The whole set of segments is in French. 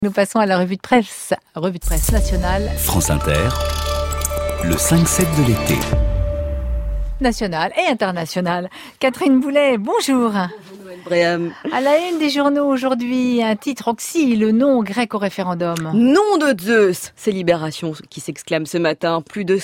Nous passons à la revue de presse nationale. France Inter, le 5-7 de l'été. Nationale et internationale. Catherine Boulet, bonjour. Bonjour Noël Bréham. À la une des journaux aujourd'hui, un titre Oxy, le non grec au référendum. Nom de Zeus, c'est Libération qui s'exclame ce matin. Plus de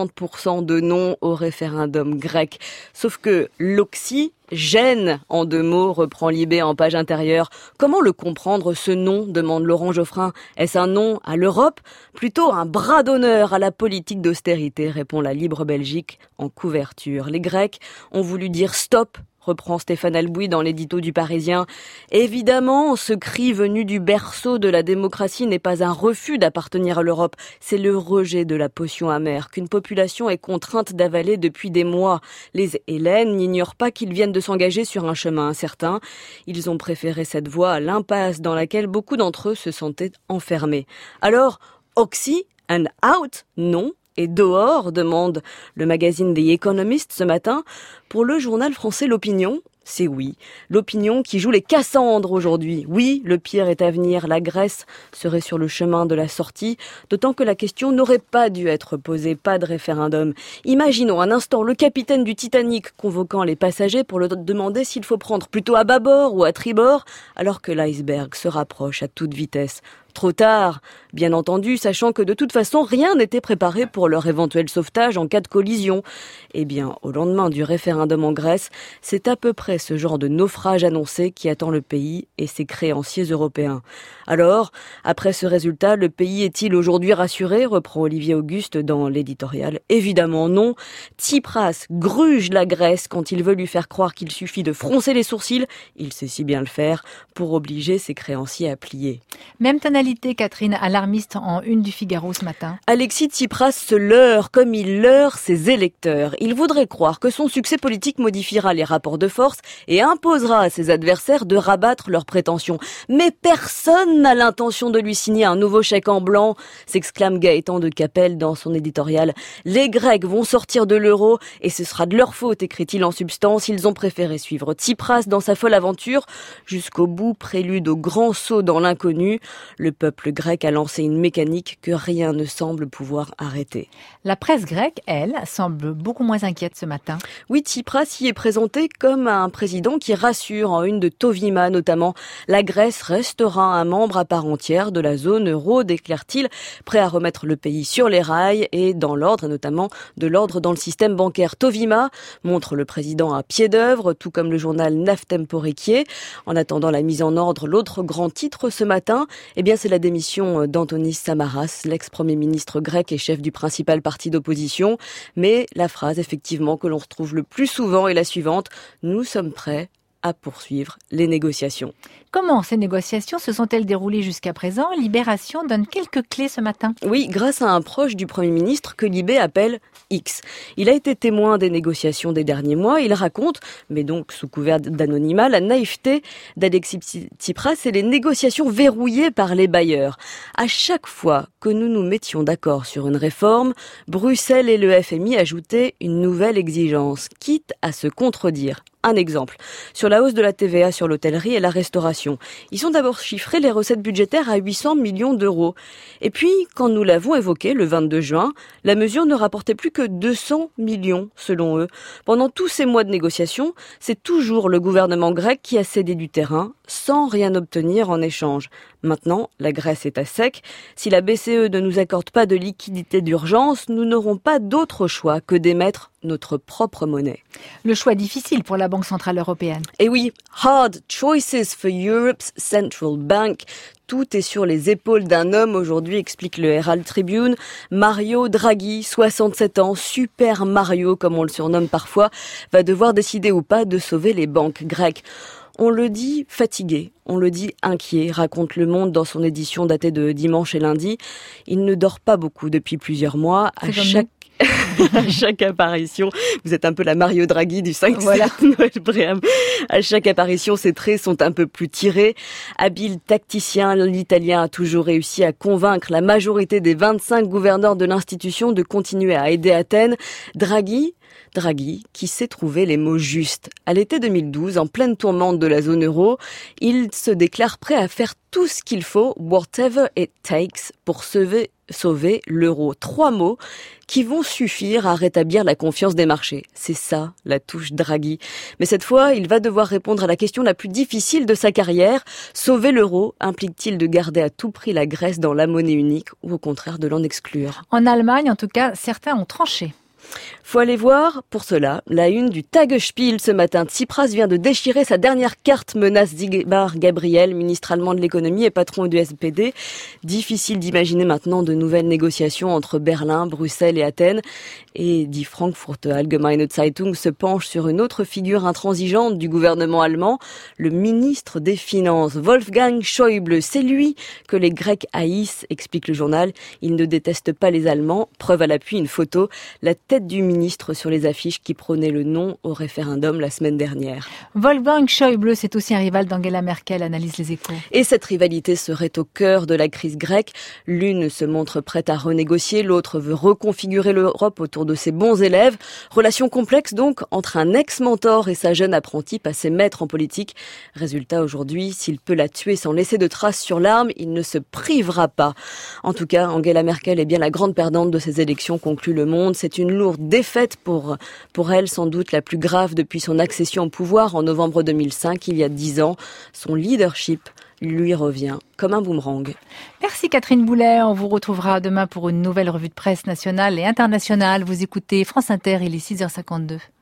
60% de non au référendum grec. Sauf que l'Oxy gêne, en 2 mots, reprend Libé en page intérieure. Comment le comprendre, ce non, demande Laurent Geoffrin. Est-ce un non à l'Europe? Plutôt un bras d'honneur à la politique d'austérité, répond la Libre Belgique en couverture. Les Grecs ont voulu dire stop, reprend Stéphane Albouy dans l'édito du Parisien. Évidemment, ce cri venu du berceau de la démocratie n'est pas un refus d'appartenir à l'Europe, c'est le rejet de la potion amère qu'une population est contrainte d'avaler depuis des mois. Les Hellènes n'ignorent pas qu'ils viennent de s'engager sur un chemin incertain. Ils ont préféré cette voie à l'impasse dans laquelle beaucoup d'entre eux se sentaient enfermés. Alors, Oxy and out? Non. Et dehors, demande le magazine The Economist ce matin. Pour le journal français L'Opinion, c'est oui. L'Opinion qui joue les Cassandres aujourd'hui. Oui, le pire est à venir. La Grèce serait sur le chemin de la sortie, d'autant que la question n'aurait pas dû être posée. Pas de référendum. Imaginons un instant le capitaine du Titanic convoquant les passagers pour leur demander s'il faut prendre plutôt à bâbord ou à tribord, alors que l'iceberg se rapproche à toute vitesse. Trop tard, bien entendu, sachant que de toute façon, rien n'était préparé pour leur éventuel sauvetage en cas de collision. Eh bien, au lendemain du référendum en Grèce, c'est à peu près ce genre de naufrage annoncé qui attend le pays et ses créanciers européens. Alors, après ce résultat, le pays est-il aujourd'hui rassuré, reprend Olivier Auguste dans l'éditorial. Évidemment non. Tsipras gruge la Grèce quand il veut lui faire croire qu'il suffit de froncer les sourcils, il sait si bien le faire, pour obliger ses créanciers à plier. Même tonalité, Catherine, alarmiste en une du Figaro ce matin. Alexis Tsipras se leurre comme il leurre ses électeurs. Il voudrait croire que son succès politique modifiera les rapports de force et imposera à ses adversaires de rabattre leurs prétentions. Mais personne n'a l'intention de lui signer un nouveau chèque en blanc, s'exclame Gaëtan de Capelle dans son éditorial. Les Grecs vont sortir de l'euro et ce sera de leur faute, écrit-il en substance. Ils ont préféré suivre Tsipras dans sa folle aventure jusqu'au bout, prélude au grand saut dans l'inconnu. Le peuple grec a lancé une mécanique que rien ne semble pouvoir arrêter. La presse grecque, elle, semble beaucoup moins inquiète ce matin. Oui, Tsipras y est présenté comme un président qui rassure, en une de Tovima notamment. La Grèce restera un membre à part entière de la zone euro, déclare-t-il, prêt à remettre le pays sur les rails et dans l'ordre, et notamment de l'ordre dans le système bancaire. Tovima montre le président à pied d'œuvre, tout comme le journal Naftemporekie. En attendant la mise en ordre, l'autre grand titre ce matin, eh bien, c'est la démission d'Antonis Samaras, l'ex-premier ministre grec et chef du principal parti d'opposition. Mais la phrase, effectivement, que l'on retrouve le plus souvent est la suivante. Nous sommes prêts à poursuivre les négociations. Comment ces négociations se sont-elles déroulées jusqu'à présent? Libération donne quelques clés ce matin. Oui, grâce à un proche du Premier ministre que Libé appelle X. Il a été témoin des négociations des derniers mois. Il raconte, mais donc sous couvert d'anonymat, la naïveté d'Alexis Tsipras et les négociations verrouillées par les bailleurs. À chaque fois que nous nous mettions d'accord sur une réforme, Bruxelles et le FMI ajoutaient une nouvelle exigence, quitte à se contredire. Un exemple, sur la hausse de la TVA sur l'hôtellerie et la restauration. Ils ont d'abord chiffré les recettes budgétaires à 800 millions d'euros. Et puis, quand nous l'avons évoqué le 22 juin, la mesure ne rapportait plus que 200 millions, selon eux. Pendant tous ces mois de négociations, c'est toujours le gouvernement grec qui a cédé du terrain, sans rien obtenir en échange. Maintenant, la Grèce est à sec. Si la BCE ne nous accorde pas de liquidité d'urgence, nous n'aurons pas d'autre choix que d'émettre notre propre monnaie. Le choix difficile pour la Banque centrale européenne. Et oui, hard choices for Europe's Central Bank. Tout est sur les épaules d'un homme aujourd'hui, explique le Herald Tribune. Mario Draghi, 67 ans, Super Mario comme on le surnomme parfois, va devoir décider ou pas de sauver les banques grecques. On le dit fatigué, on le dit inquiet, raconte Le Monde dans son édition datée de dimanche et lundi. Il ne dort pas beaucoup depuis plusieurs mois. À chaque apparition, vous êtes un peu la Mario Draghi du 5-7, voilà. Noël Bréham. À chaque apparition, ses traits sont un peu plus tirés. Habile tacticien, l'Italien a toujours réussi à convaincre la majorité des 25 gouverneurs de l'institution de continuer à aider Athènes. Draghi, qui sait trouver les mots justes. À l'été 2012, en pleine tourmente de la zone euro, il Schulz se déclare prêt à faire tout ce qu'il faut, whatever it takes, pour sauver l'euro. 3 mots qui vont suffire à rétablir la confiance des marchés. C'est ça, la touche Draghi. Mais cette fois, il va devoir répondre à la question la plus difficile de sa carrière. Sauver l'euro implique-t-il de garder à tout prix la Grèce dans la monnaie unique ou au contraire de l'en exclure? En Allemagne, en tout cas, certains ont tranché. Faut aller voir, pour cela, la une du Tagesspiel ce matin. Tsipras vient de déchirer sa dernière carte, menace Sigmar Gabriel, ministre allemand de l'économie et patron du SPD. Difficile d'imaginer maintenant de nouvelles négociations entre Berlin, Bruxelles et Athènes. Et die Frankfurter Allgemeine Zeitung se penche sur une autre figure intransigeante du gouvernement allemand, le ministre des Finances, Wolfgang Schäuble. C'est lui que les Grecs haïssent, explique le journal. Il ne déteste pas les Allemands. Preuve à l'appui, une photo, la tête du ministre sur les affiches qui prônaient le non au référendum la semaine dernière. Wolfgang Schäuble, c'est aussi un rival d'Angela Merkel, analyse Les Échos. Et cette rivalité serait au cœur de la crise grecque. L'une se montre prête à renégocier, l'autre veut reconfigurer l'Europe autour de ses bons élèves. Relation complexe donc entre un ex-mentor et sa jeune apprentie passée maître en politique. Résultat aujourd'hui, s'il peut la tuer sans laisser de traces sur l'arme, il ne se privera pas. En tout cas, Angela Merkel est bien la grande perdante de ces élections, conclut Le Monde. C'est une lourde défaite pour elle, sans doute la plus grave depuis son accession au pouvoir en novembre 2005, il y a 10 ans. Son leadership lui revient comme un boomerang. Merci Catherine Boulet. On vous retrouvera demain pour une nouvelle revue de presse nationale et internationale. Vous écoutez France Inter, il est 6h52.